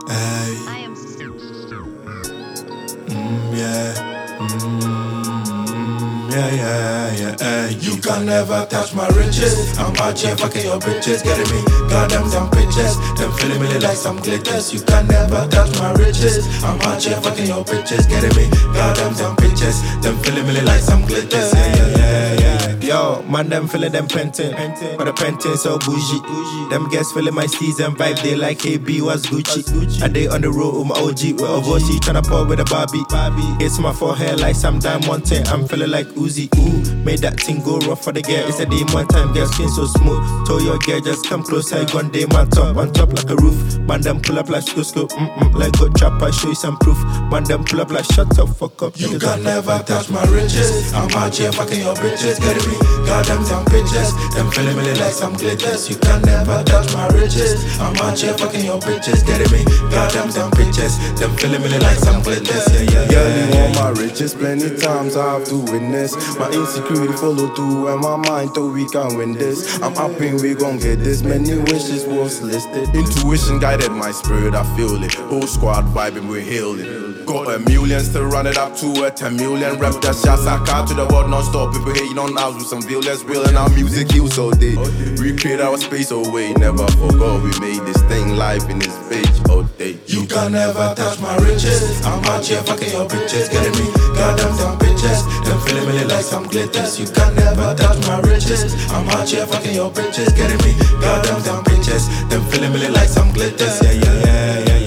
Hey. I am Yeah. Hey. You can never touch my riches. I'm out here fucking your bitches, getting me goddamn some bitches. Them feeling me like some glitters. You can never touch my riches. I'm out here fucking your bitches, getting me goddamn some bitches. Them feeling me like some glitters. Yeah. Yo, man, them feeling them pentin'. But the pentin' so bougie. Them guests feeling my season vibe. They like, hey, B, what's Gucci? And they on the road with my OG. With a voice, tryna pour with a Barbie. It's my forehead like some diamond thing. I'm feeling like Uzi. Ooh, made that thing go rough for the girl. It's a day one time, girl, skin so smooth. Told your girl, just come closer. One day, man, on top like a roof. Man, them pull up like scoop. Like good trap, I show you some proof. Man, them pull up like shut up, fuck up. You can never touch my riches. I'm out here fucking your bitches, getting me goddamn some bitches. Them feeling me like some glitters. You can never touch my riches. I'm out here fucking your bitches, getting me goddamn some bitches. Them feeling me like some glitters. Girl, you want my riches, plenty times I have to witness. My insecurity follow through and my mind thought we can win this. I'm hoping we gon' get this. Many wishes was listed. Intuition guided my spirit, I feel it. Whole squad vibing, we're healing. Got a million, still run it up to a 10 million. Rep that shots I cut to the world non-stop. People hating on us with some violence, real and our music heals all day. Recreate our space away, never forgot we made this thing live in this page all day. You can never touch my riches. I'm out here fucking your bitches, getting me goddamn some bitches. Them feeling me like some glitters. You can never touch my riches. I'm out here fucking your bitches, getting me goddamn some bitches. Them feeling me like some glitters. Yeah.